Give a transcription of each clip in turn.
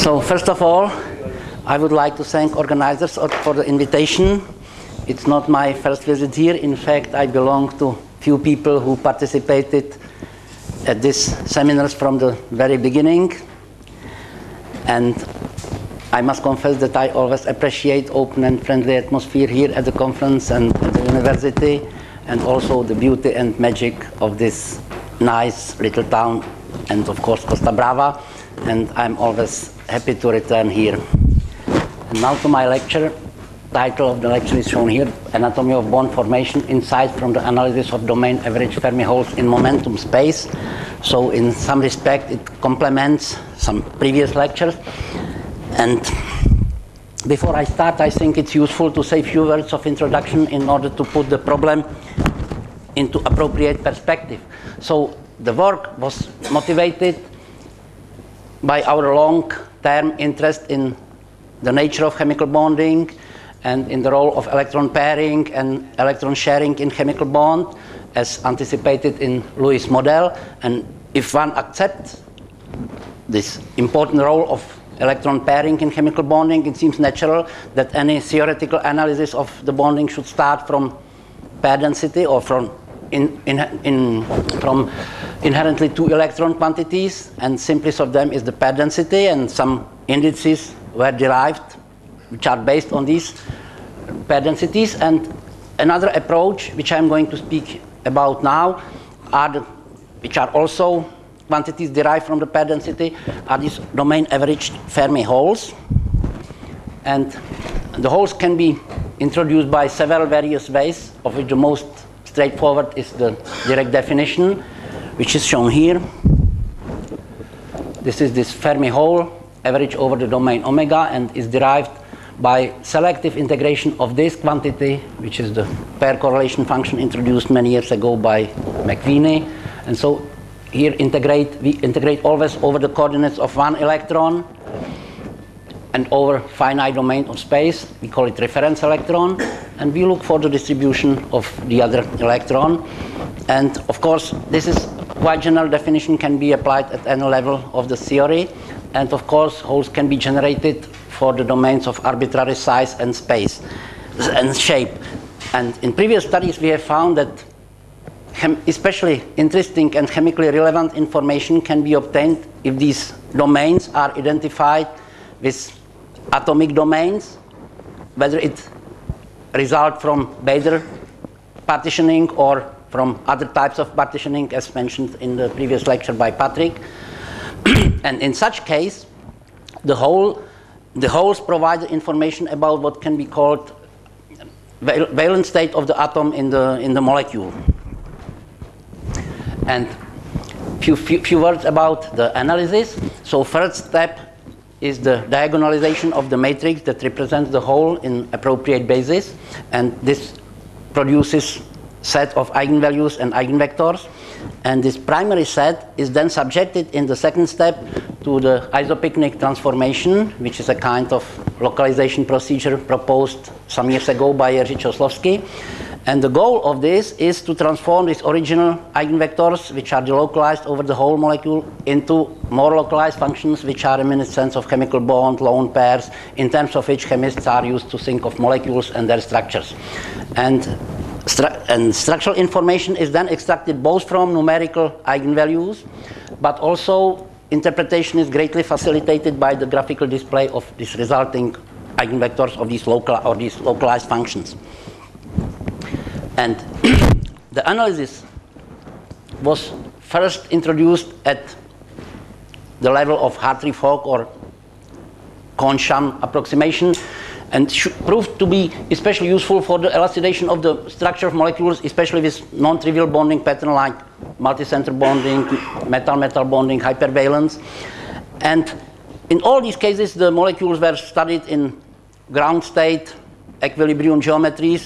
So first of all, I would like to thank organizers for the invitation. It's not my first visit here. In fact, I belong to few people who participated at these seminars from the very beginning. And I must confess that I always appreciate open and friendly atmosphere here at the conference and at the university, and also the beauty and magic of this nice little town, and of course Costa Brava. And I'm always happy to return here. And now to my lecture. Title of the lecture is shown here: Anatomy of Bond Formation, Insights from the Analysis of Domain Average Fermi Holes in Momentum Space. So in some respect it complements some previous lectures. And before I start, I think it's useful to say a few words of introduction in order to put the problem into appropriate perspective. So the work was motivated by our long-term interest in the nature of chemical bonding and in the role of electron pairing and electron sharing in chemical bond, as anticipated in Lewis' model. And if one accepts this important role of electron pairing in chemical bonding, it seems natural that any theoretical analysis of the bonding should start from pair density, or from inherently two electron quantities, and simplest of them is the pair density, and some indices were derived which are based on these pair densities. And another approach, which I'm going to speak about now, which are also quantities derived from the pair density, are these domain averaged Fermi holes. And the holes can be introduced by several various ways, of which the most straightforward is the direct definition, which is shown here. This is this Fermi hole average over the domain omega, and is derived by selective integration of this quantity, which is the pair correlation function introduced many years ago by McVinney. And so here we integrate always over the coordinates of one electron and over finite domain of space. We call it reference electron, and we look for the distribution of the other electron. And of course, this is quite general definition, can be applied at any level of the theory. And of course, holes can be generated for the domains of arbitrary size and space and shape. And in previous studies, we have found that especially interesting and chemically relevant information can be obtained if these domains are identified with atomic domains, whether it results from Bader partitioning or from other types of partitioning, as mentioned in the previous lecture by Patrick. And in such case, the holes provide information about what can be called valence state of the atom in the molecule. And few words about the analysis. So first step is the diagonalization of the matrix that represents the hole in appropriate basis, and this produces set of eigenvalues and eigenvectors. And this primary set is then subjected in the second step to the isopycnic transformation, which is a kind of localization procedure proposed some years ago by Jerzy Čoslovský. And the goal of this is to transform these original eigenvectors, which are delocalized over the whole molecule, into more localized functions, which are reminiscent of chemical bond, lone pairs, in terms of which chemists are used to think of molecules and their structures. And structural information is then extracted both from numerical eigenvalues, but also interpretation is greatly facilitated by the graphical display of these resulting eigenvectors of these localized functions. And the analysis was first introduced at the level of Hartree-Fock or Kohn-Sham approximation, and proved to be especially useful for the elucidation of the structure of molecules, especially with non-trivial bonding pattern like multicenter bonding, metal-metal bonding, hypervalence. And in all these cases, the molecules were studied in ground state equilibrium geometries,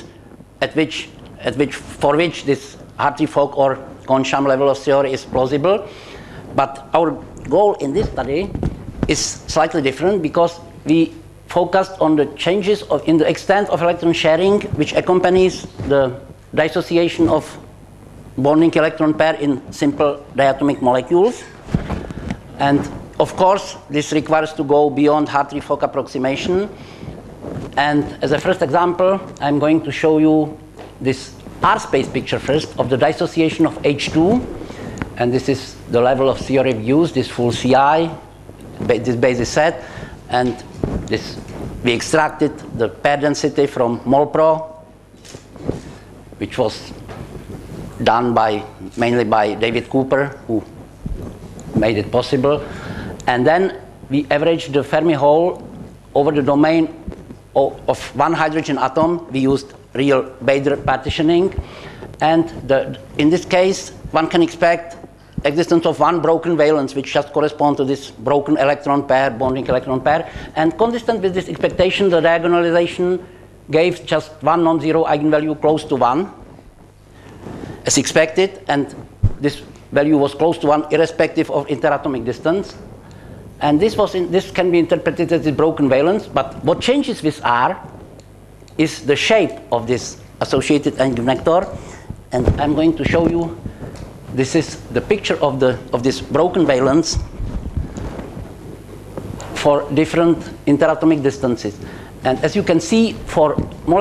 for which this Hartree-Fock or Kohn-Sham level of theory is plausible. But our goal in this study is slightly different, because we focused on the changes in the extent of electron sharing, which accompanies the dissociation of bonding electron pair in simple diatomic molecules. And of course, this requires to go beyond Hartree-Fock approximation. And as a first example, I'm going to show you this R-space picture first of the dissociation of H2. And this is the level of theory views, this full CI, this basis set. And this, we extracted the pair density from MolPro, which was done mainly by David Cooper, who made it possible. And then we averaged the Fermi hole over the domain of one hydrogen atom. We used real Bader partitioning. And in this case, one can expect existence of one broken valence, which just corresponds to this broken electron pair, bonding electron pair. And consistent with this expectation, the diagonalization gave just one non-zero eigenvalue close to 1, as expected. And this value was close to 1 irrespective of interatomic distance. And this can be interpreted as a broken valence. But what changes with R is the shape of this associated eigenvector. And I'm going to show you, this is the picture of this broken valence for different interatomic distances. And as you can see, for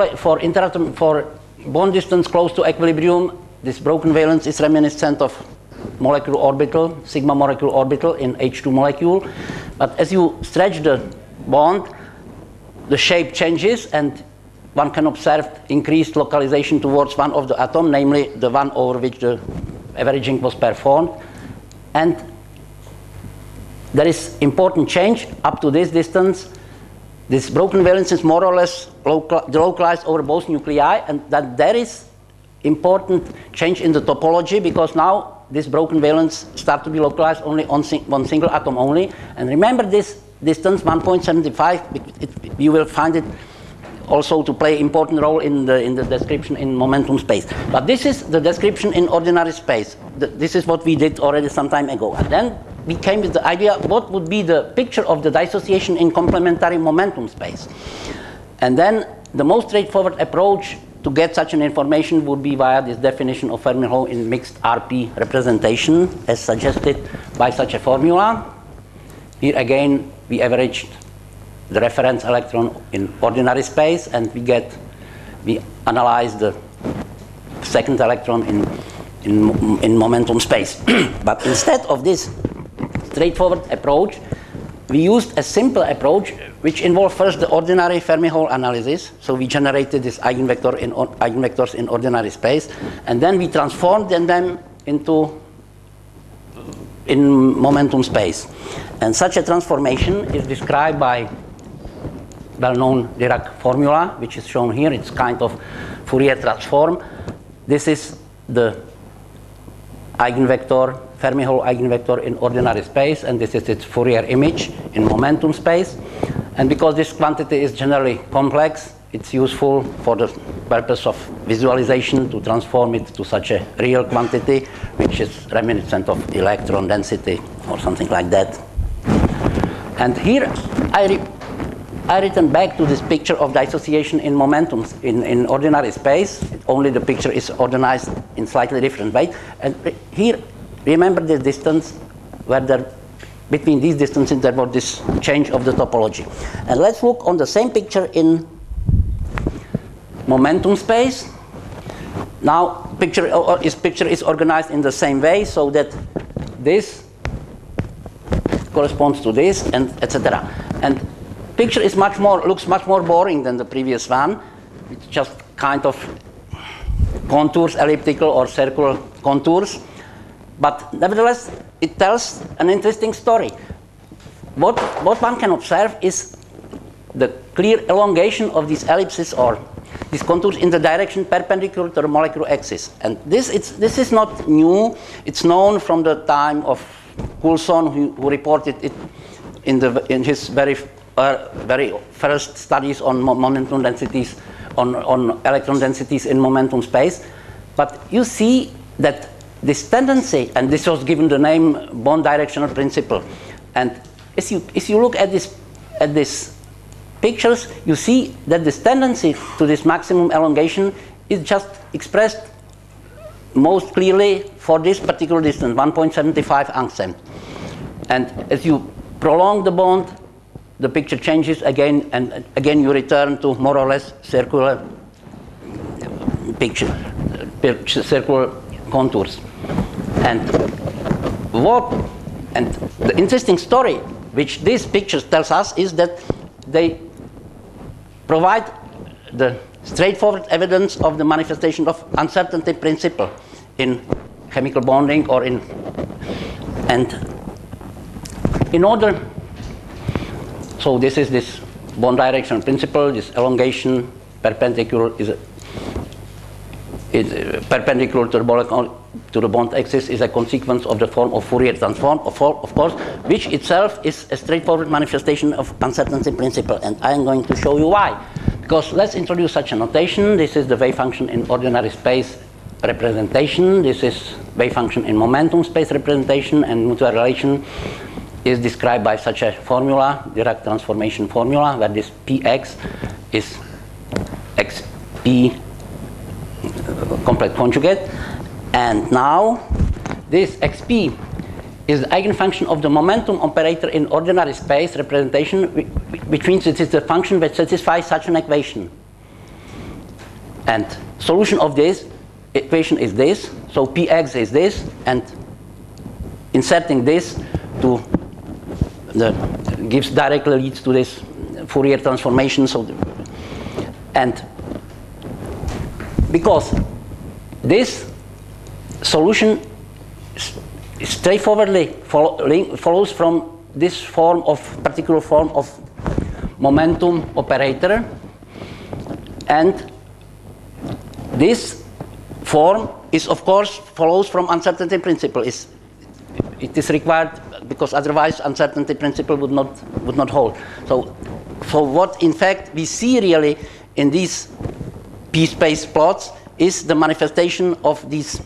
bond distance close to equilibrium, this broken valence is reminiscent of molecular orbital, sigma molecular orbital in H2 molecule. But as you stretch the bond, the shape changes, and one can observe increased localization towards one of the atom, namely the one over which the averaging was performed. And there is important change up to this distance. This broken valence is more or less localized over both nuclei, and that there is important change in the topology, because now this broken valence starts to be localized only on one single atom only. And remember this distance, 1.75, you will find it also to play important role in the description in momentum space. But this is the description in ordinary space. This is what we did already some time ago. And then we came with the idea, what would be the picture of the dissociation in complementary momentum space? And then the most straightforward approach to get such an information would be via this definition of Fermi hole in mixed RP representation, as suggested by such a formula. Here again, we averaged the reference electron in ordinary space, and we analyzed the second electron in momentum space. But instead of this straightforward approach, we used a simple approach which involved first the ordinary Fermi hole analysis. So we generated this eigenvectors in ordinary space, and then we transformed them in momentum space. And such a transformation is described by well-known Dirac formula, which is shown here. It's kind of Fourier transform. This is the eigenvector, Fermi hole eigenvector in ordinary space, and this is its Fourier image in momentum space. And because this quantity is generally complex, it's useful for the purpose of visualization to transform it to such a real quantity, which is reminiscent of electron density or something like that. And here I return back to this picture of dissociation in momentum in ordinary space. Only the picture is organized in slightly different way. And here, remember the distance where between these distances there was this change of the topology. And let's look on the same picture in momentum space. Now, picture is organized in the same way, so that this corresponds to this, and etc. And picture is looks much more boring than the previous one. It's just kind of contours, elliptical or circular contours. But nevertheless, it tells an interesting story. What one can observe is the clear elongation of these ellipses or these contours in the direction perpendicular to the molecular axis. And this is not new. It's known from the time of Coulson, who reported it in his very first studies on momentum densities, on electron densities in momentum space. But you see that this tendency, and this was given the name bond directional principle. And as you look at these pictures, you see that this tendency to this maximum elongation is just expressed most clearly for this particular distance, 1.75 angstrom. And as you prolong the bond, the picture changes again, and again you return to more or less circular picture, circular contours. And the interesting story which these pictures tells us is that they provide the straightforward evidence of the manifestation of uncertainty principle in chemical bonding or in order. So this is this bond direction principle. This elongation perpendicular is perpendicular to the bond axis is a consequence of the form of Fourier transform, of course, which itself is a straightforward manifestation of uncertainty principle. And I am going to show you why. Because let's introduce such a notation. This is the wave function in ordinary space representation. This is wave function in momentum space representation, and mutual relation is described by such a formula, Dirac transformation formula, where this px is xp complex conjugate. And now this xp is the eigenfunction of the momentum operator in ordinary space representation, which means it is the function that satisfies such an equation. And solution of this equation is this. So px is this, and inserting this to gives directly leads to this Fourier transformation. So and because this solution straightforwardly follows from this particular form of momentum operator, and this form is of course follows from uncertainty principle. It is required because otherwise uncertainty principle would not hold. So what in fact we see really in these p-space plots is the manifestation of this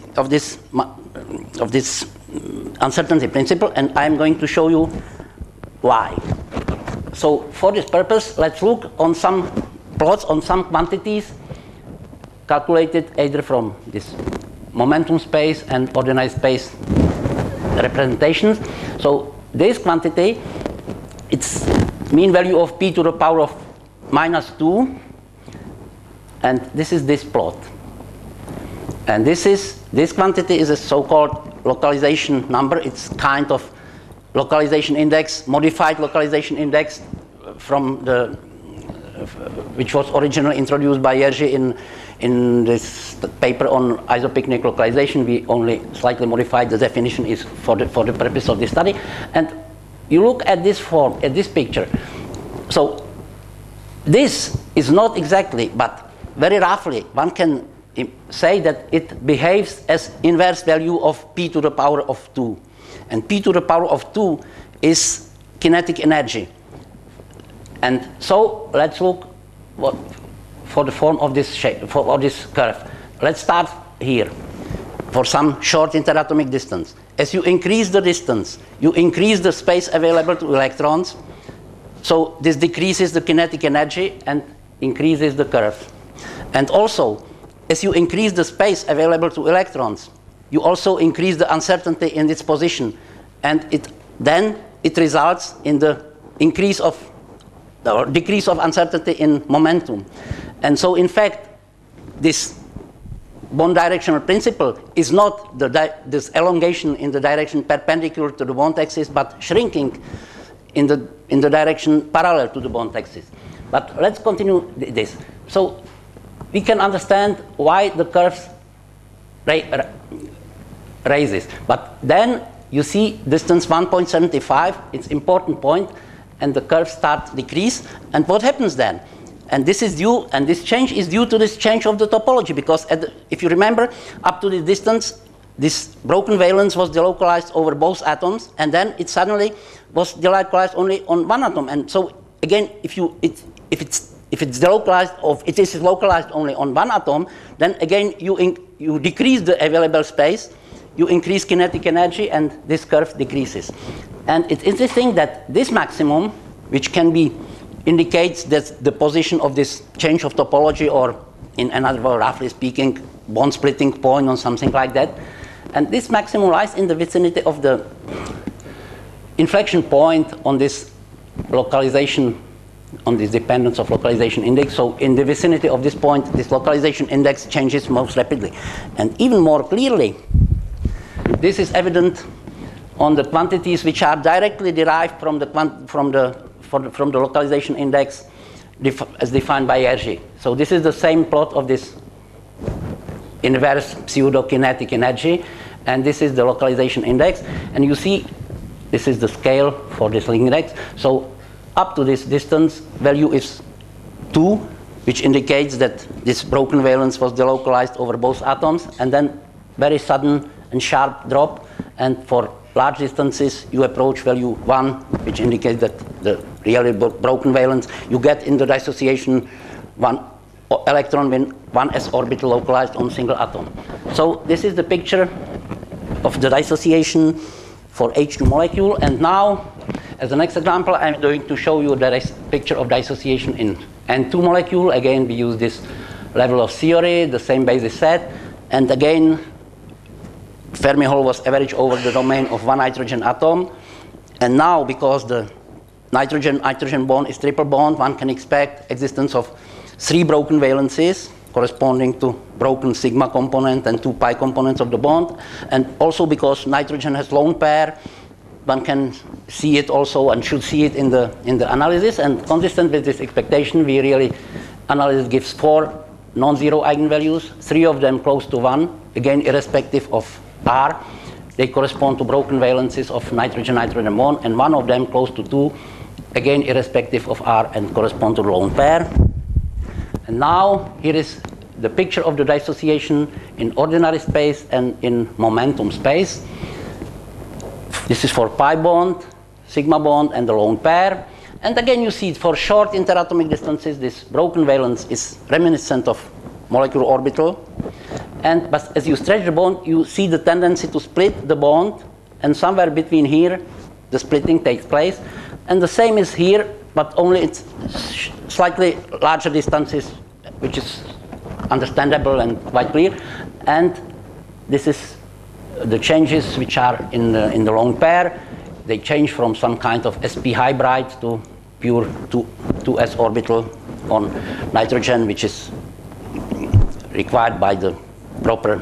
uncertainty principle, and I'm going to show you why. So for this purpose, let's look on some plots on some quantities calculated either from this momentum space and ordinary space representations. So this quantity, its mean value of p to the power of -2, and this is this plot. And this quantity is a so-called localization number. It's kind of localization index, modified localization index from which was originally introduced by Jerzy in this paper on isopycnic localization. We only slightly modified the definition is for the purpose of this study. And you look at this form, at this picture. So this is not exactly, but very roughly, one can say that it behaves as inverse value of p to the power of 2. And p to the power of 2 is kinetic energy. And so let's look for the form of this shape, for this curve. Let's start here for some short interatomic distance. As you increase the distance, you increase the space available to electrons. So this decreases the kinetic energy and increases the curve. And also, as you increase the space available to electrons, you also increase the uncertainty in its position, and then it results in the increase of or decrease of uncertainty in momentum. And so in fact this bond directional principle is not this elongation in the direction perpendicular to the bond axis, but shrinking in the direction parallel to the bond axis. But let's continue this. So we can understand why the curves raises. But then you see distance 1.75, it's important point, and the curves start decrease. And what happens then? And this is due, and this change is due to this change of the topology, because if you remember, up to this distance, this broken valence was delocalized over both atoms, and then it suddenly was delocalized only on one atom. And so again, if it's delocalized, or it is localized only on one atom, then again you decrease the available space, you increase kinetic energy, and this curve decreases. And it's interesting that this maximum, which can be indicates that the position of this change of topology, or in another way, roughly speaking, bond splitting point or something like that. And this maximum lies in the vicinity of the inflection point on this localization, on this dependence of localization index. So in the vicinity of this point, this localization index changes most rapidly. And even more clearly, this is evident on the quantities which are directly derived from the localization index as defined by Jerzy. So this is the same plot of this inverse pseudo-kinetic energy, and this is the localization index. And you see, this is the scale for this index. So up to this distance, value is 2, which indicates that this broken valence was delocalized over both atoms, and then very sudden and sharp drop. And for large distances, you approach value 1, which indicates that the really broken valence. You get in the dissociation one electron with one s orbital localized on single atom. So this is the picture of the dissociation for H2 molecule. And now, as the next example, I'm going to show you the picture of dissociation in N2 molecule. Again, we use this level of theory, the same basis set. And again, Fermi hole was averaged over the domain of one nitrogen atom. And now, because the nitrogen-nitrogen bond is triple bond, one can expect existence of 3 broken valences corresponding to broken sigma component and 2 pi components of the bond. And also because nitrogen has lone pair, one can see it also and should see it in the analysis. And consistent with this expectation, we really analysis gives 4 non-zero eigenvalues, 3 of them close to 1, again irrespective of R. They correspond to broken valences of nitrogen-nitrogen bond, and 1 of them close to 2, again irrespective of R and correspond to the lone pair. And now here is the picture of the dissociation in ordinary space and in momentum space. This is for pi bond, sigma bond, and the lone pair. And again, you see for short interatomic distances, this broken valence is reminiscent of molecular orbital. But as you stretch the bond, you see the tendency to split the bond, and somewhere between here, the splitting takes place. And the same is here, but only it's slightly larger distances, which is understandable and quite clear. And this is the changes which are in the lone pair. They change from some kind of sp hybrid to pure 2s orbital on nitrogen, which is required by the proper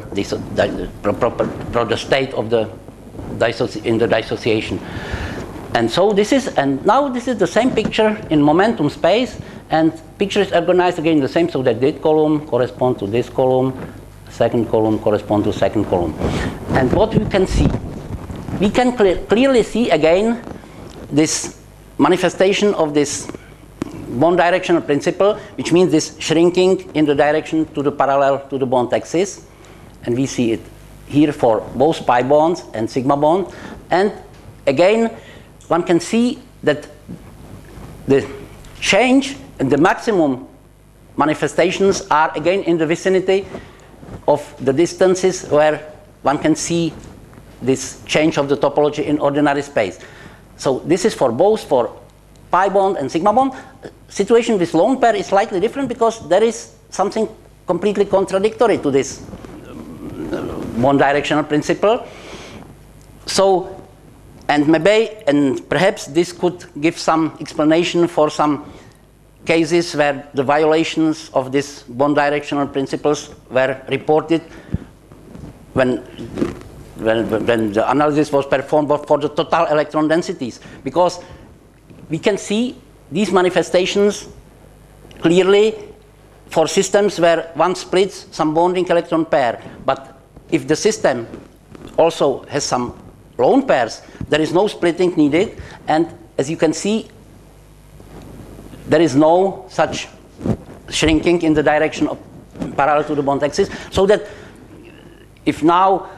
state of the dissociation. And so this is, and now this is the same picture in momentum space, and picture is organized again the same, so that this column corresponds to this column, second column corresponds to second column. And what we can see, we can clearly see again this manifestation of this bond directional principle, which means this shrinking in the direction to the parallel to the bond axis. And we see it here for both pi bonds and sigma bond. And again, one can see that the change and the maximum manifestations are again in the vicinity of the distances where one can see this change of the topology in ordinary space. So this is for both for pi bond and sigma bond. Situation with lone pair is slightly different because there is something completely contradictory to this bond directional principle. So, and maybe, and perhaps this could give some explanation for some cases where the violations of this bond directional principles were reported when the analysis was performed for the total electron densities. Because we can see these manifestations clearly for systems where one splits some bonding electron pair. But if the system also has some lone pairs, there is no splitting needed. And as you can see, there is no such shrinking in the direction of parallel to the bond axis. So that if now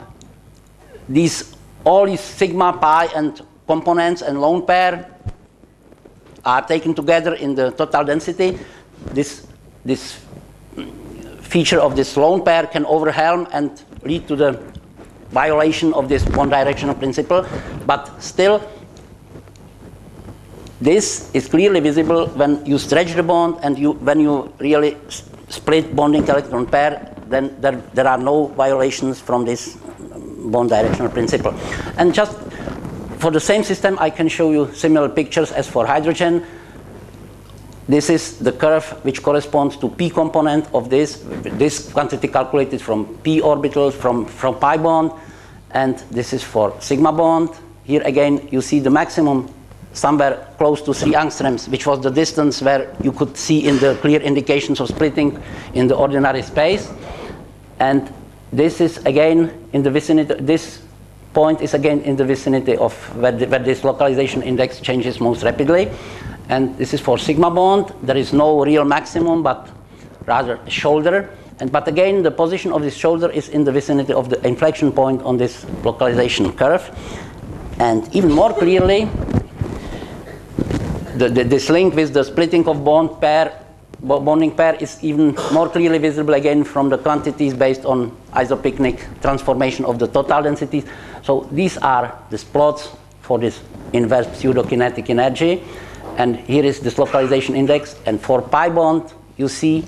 all these sigma, pi, and components and lone pair are taken together in the total density, this feature of this lone pair can overwhelm and lead to the violation of this bond directional principle. But still, this is clearly visible when you stretch the bond and when you really split bonding electron pair, then there are no violations from this bond directional principle. And just for the same system, I can show you similar pictures as for hydrogen. This is the curve which corresponds to p component of this quantity calculated from p orbitals, from pi bond, and this is for sigma bond. Here again, you see the maximum somewhere close to 3 angstroms, which was the distance where you could see in the clear indications of splitting in the ordinary space. And this is again in the vicinity, this point is again in the vicinity of where this localization index changes most rapidly. And this is for sigma bond. There is no real maximum, but rather a shoulder. But again, the position of this shoulder is in the vicinity of the inflection point on this localization curve. And even more clearly, this link with the splitting of bonding pair is even more clearly visible again from the quantities based on isopycnic transformation of the total densities. So these are the plots for this inverse pseudokinetic energy. And here is this localization index. And for pi bond, you see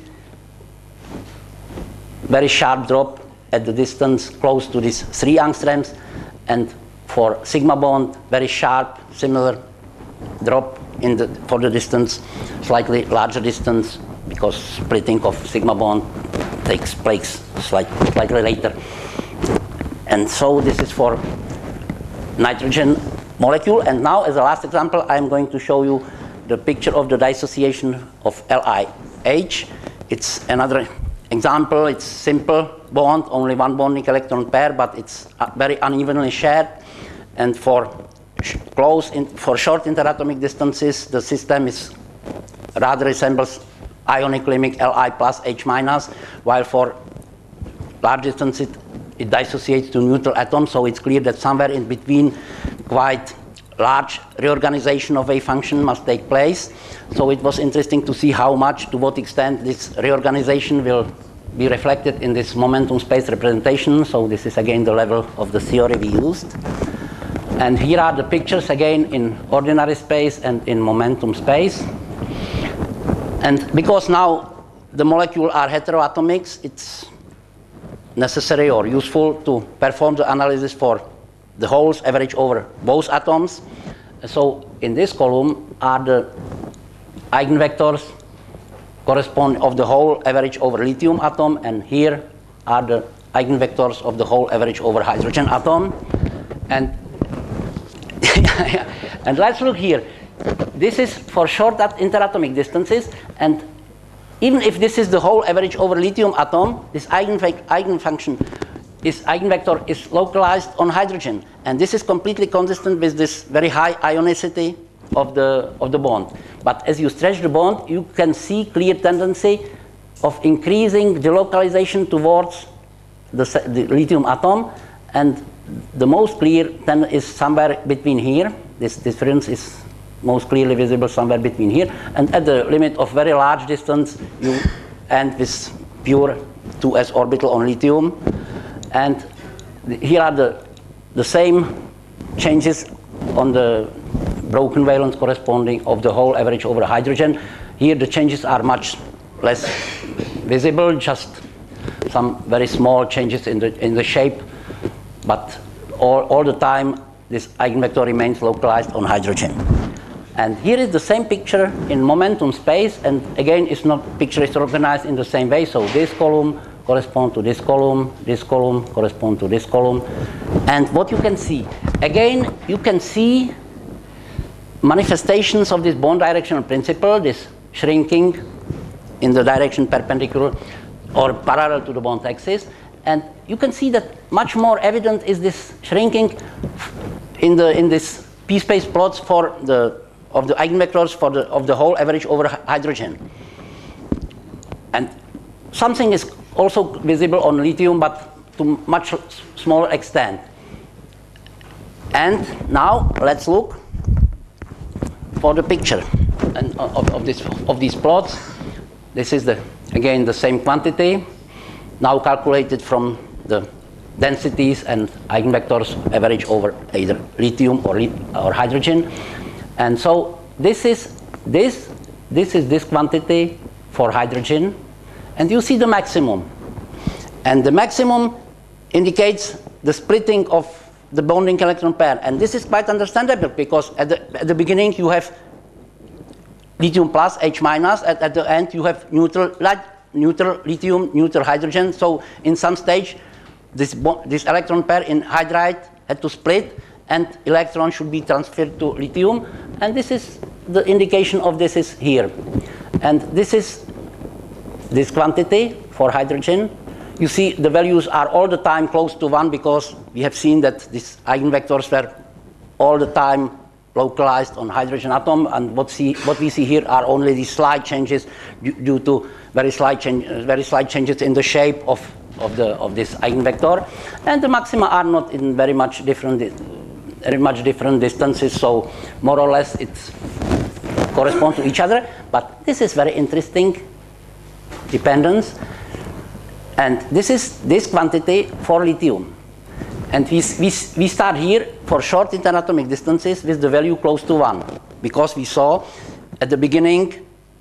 very sharp drop at the distance close to these 3 angstroms. And for sigma bond, very sharp, similar drop for the distance, slightly larger distance, because splitting of sigma bond takes place slightly later. And so this is for nitrogen molecule. And now, as a last example, I'm going to show you the picture of the dissociation of LiH. It's another example. It's simple bond, only one bonding electron pair, but it's very unevenly shared. And for short interatomic distances, the system rather resembles ionic limit Li plus H minus, while for large distances it dissociates to neutral atoms. So it's clear that somewhere in between, quite large reorganization of wave function must take place. So it was interesting to see how much, to what extent this reorganization will be reflected in this momentum space representation. So this is again the level of the theory we used. And here are the pictures again in ordinary space and in momentum space. And because now the molecules are heteroatomics, it's necessary or useful to perform the analysis for the holes average over both atoms. So in this column are the eigenvectors correspond of the whole average over lithium atom, and here are the eigenvectors of the whole average over hydrogen atom. And and let's look here. This is for short interatomic distances, and even if this is the whole average over lithium atom, this eigenfunction, this eigenvector is localized on hydrogen, and this is completely consistent with this very high ionicity of the bond. But as you stretch the bond, you can see clear tendency of increasing the localization towards the lithium atom, and the most clear then is somewhere between here. This difference is most clearly visible somewhere between here, and at the limit of very large distance, you end with pure 2s orbital on lithium. And here are the same changes on the broken valence corresponding of the whole average over hydrogen. Here the changes are much less visible, just some very small changes in the shape, but all the time this eigenvector remains localized on hydrogen. And here is the same picture in momentum space, and again picture is organized in the same way. So this column corresponds to this column corresponds to this column. And what you can see, again you can see manifestations of this bond directional principle, this shrinking in the direction perpendicular or parallel to the bond axis. And you can see that much more evident is this shrinking in this p-space plots of the eigenvectors of the whole average over hydrogen. And something is also visible on lithium, but to much smaller extent. And now let's look for the picture and of these plots. This is again the same quantity, now calculated from the densities and eigenvectors average over either lithium or hydrogen. And so this is this quantity for hydrogen, and you see the maximum. And the maximum indicates the splitting of the bonding electron pair. And this is quite understandable because at the beginning you have lithium plus, H minus, and at the end you have neutral lithium, neutral hydrogen. So in some stage, this electron pair in hydride had to split, and electron should be transferred to lithium. And this is the indication of this is here. And this is this quantity for hydrogen. You see the values are all the time close to 1 because we have seen that these eigenvectors were all the time localized on hydrogen atom, and what we see here are only these slight changes due to very slight changes in the shape of this eigenvector, and the maxima are not in very much different distances, so more or less it corresponds to each other. But this is very interesting dependence, and this is this quantity for lithium. And we start here for short interatomic distances with the value close to 1, because we saw at the beginning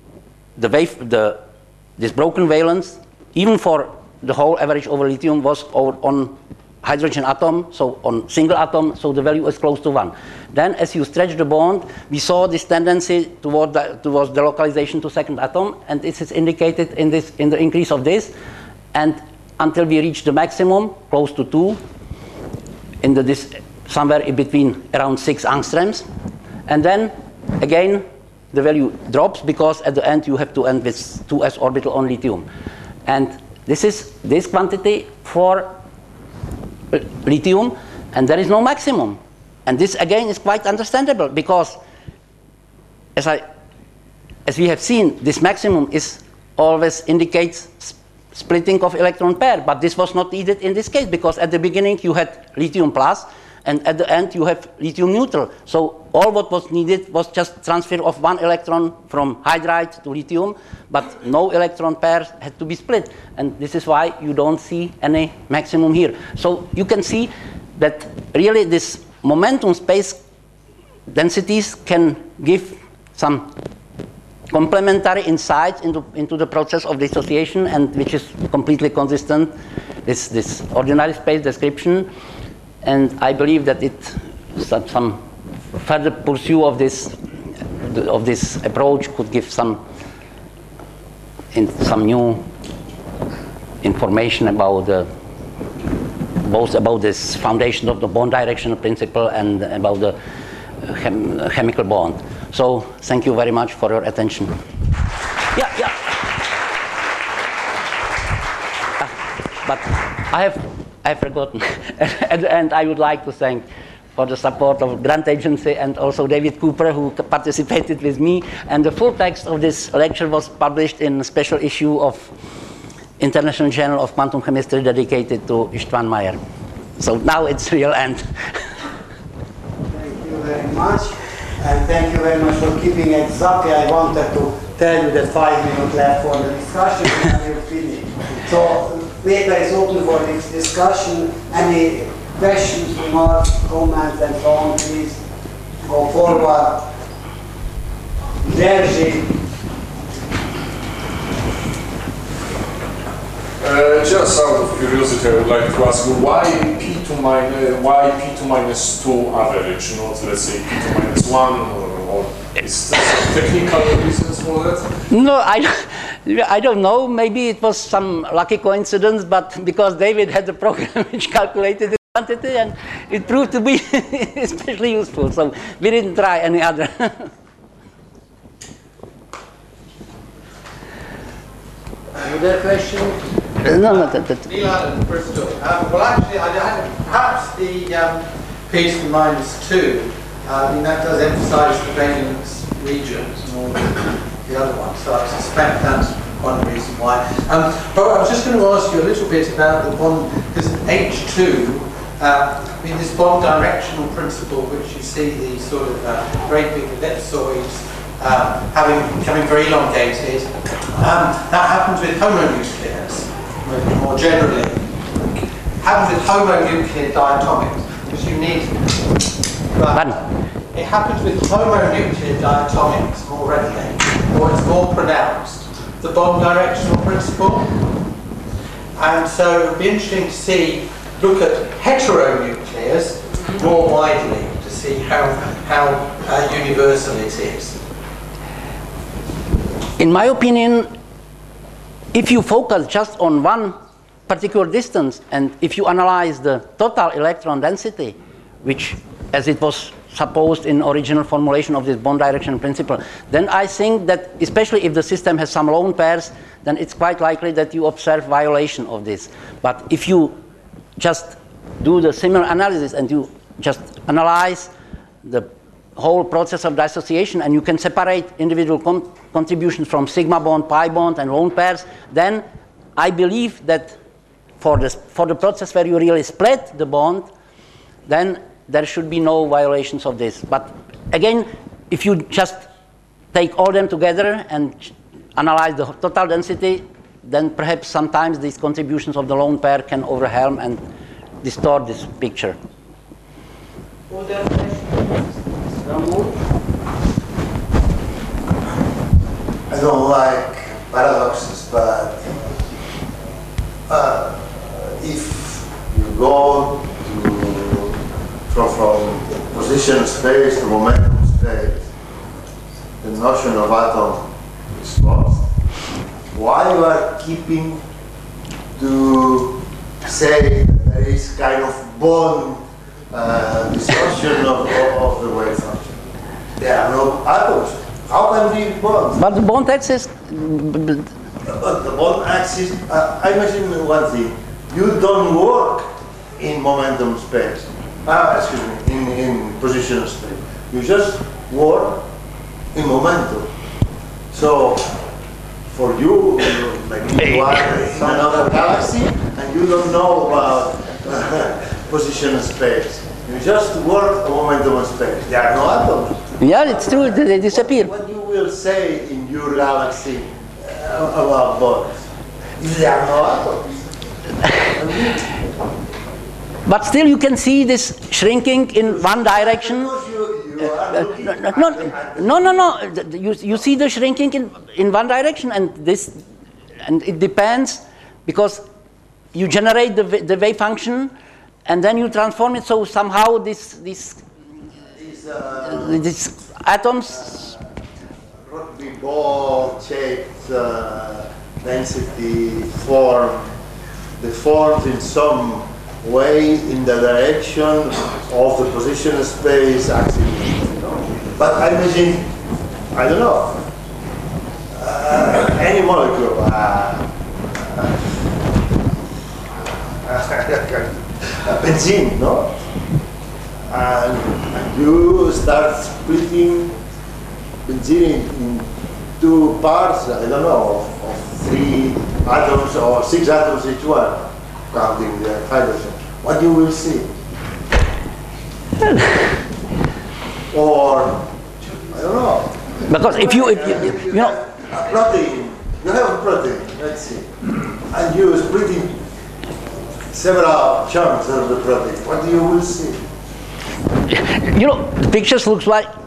this broken valence, even for the whole average over lithium, was on hydrogen atom, so on single atom, so the value is close to 1. Then as you stretch the bond, we saw this tendency towards the localization to second atom, and this is indicated in the increase of this, and until we reach the maximum, close to 2, somewhere in between around 6 angstroms. And then again the value drops because at the end you have to end with 2s orbital on lithium. And this is this quantity for lithium, and there is no maximum. And this again is quite understandable because as we have seen, this maximum always indicates splitting of electron pair, but this was not needed in this case because at the beginning you had lithium plus, and at the end you have lithium neutral. So all what was needed was just transfer of 1 electron from hydride to lithium, but no electron pairs had to be split. And this is why you don't see any maximum here. So you can see that really this momentum space densities can give some complementary insights into the process of dissociation, and which is completely consistent with this ordinary space description. And I believe that some further pursuit of this approach could give some new information about both about this foundation of the bond directional principle and about the chemical bond. So thank you very much for your attention. Yeah. But I have forgotten. At the end, I would like to thank for the support of Grant Agency and also David Cooper, who participated with me. And the full text of this lecture was published in a special issue of International Journal of Quantum Chemistry dedicated to István Mayer. So now it's real end. Thank you very much. And thank you very much for keeping exactly. I wanted to tell you that 5 minutes left for the discussion and we'll finish. So paper is open for this discussion. Any questions, remarks, comments, and so on, please go forward. Jerzy. Just out of curiosity, I would like to ask you why P2 minus 2 average, not let's say P2 minus 1, or is there some technical reasons for that? No, I don't know. Maybe it was some lucky coincidence, but because David had the program which calculated the quantity, and it proved to be especially useful. So we didn't try any other. Other questions? No. Neil Allen, Bristol. Well, actually, perhaps the P2 minus 2, that does emphasise the valence regions more than the other one, so I suspect that's one reason why. But I was just going to ask you a little bit about the bond, because H2, this bond directional principle, which you see these sort of great big ellipsoids becoming very elongated, that happens with homonuclears. More generally, happens with homonuclear diatomics, because you need. It happens with homonuclear diatomics more readily, or it's more pronounced. The bond directional principle, and so it would be interesting to look at heteronuclears more widely to see how universal it is? In my opinion, if you focus just on one particular distance, and if you analyze the total electron density, which, as it was supposed in original formulation of this bond direction principle, then I think that, especially if the system has some lone pairs, then it's quite likely that you observe violation of this. But if you just do the similar analysis and you just analyze the whole process of dissociation, and you can separate individual contributions from sigma bond, pi bond, and lone pairs, then I believe that for the process where you really split the bond, then there should be no violations of this. But again, if you just take all them together and analyze the total density, then perhaps sometimes these contributions of the lone pair can overwhelm and distort this picture. Other questions? I don't like paradoxes, but if you go from position space to momentum space, the notion of atom is lost. Why you are keeping to say there is kind of bond distortion of the wave function? There are no atoms. How can we bond? But the bond axis, But the bond axis, I imagine one thing. You don't work in momentum space. Excuse me, in position space. You just work in momentum. So, for you, maybe you are in another galaxy and you don't know about position space. You just work on momentum space. There are no atoms. yeah, it's true, they disappear. What you will say in your galaxy about bonds? If there are no atoms. But still you can see this shrinking in one direction. No. You see the shrinking in one direction, and it depends, because you generate the wave function and then you transform it, so somehow these atoms, Rugby ball shaped density form, deformed in some way in the direction of the position space axis. But I imagine, I don't know, any molecule, benzene, no? And you start splitting benzene in two parts, I don't know, of 3 atoms or 6 atoms each one, counting the hydrogen. What you will see? Or, I don't know. because if you know, A protein, you have a protein, let's see. And you splitting several chunks of the protein. What you will see? the pictures look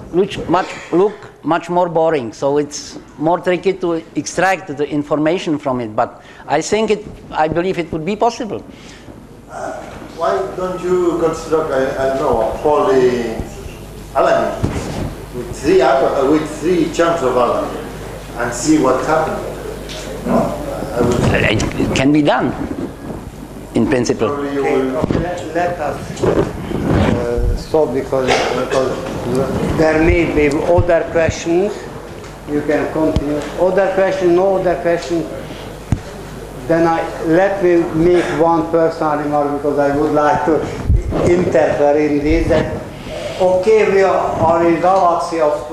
much more boring, so it's more tricky to extract the information from it. But I believe it would be possible. Why don't you construct, I don't know, a polyalanine with 3 chunks of alanine and see what happens? No? It can be done, in principle. Probably you will. Let us stop because there may be other questions. You can continue. Other question, no other question. Then let me make one personal remark, because I would like to interfere in this. That, okay, we are in a galaxy of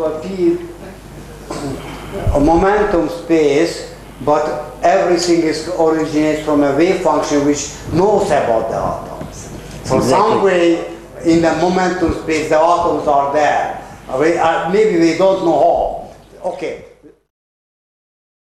a momentum space, but everything originates from a wave function which knows about the atoms. So some way in the momentum space the atoms are there. Maybe we don't know how. Okay.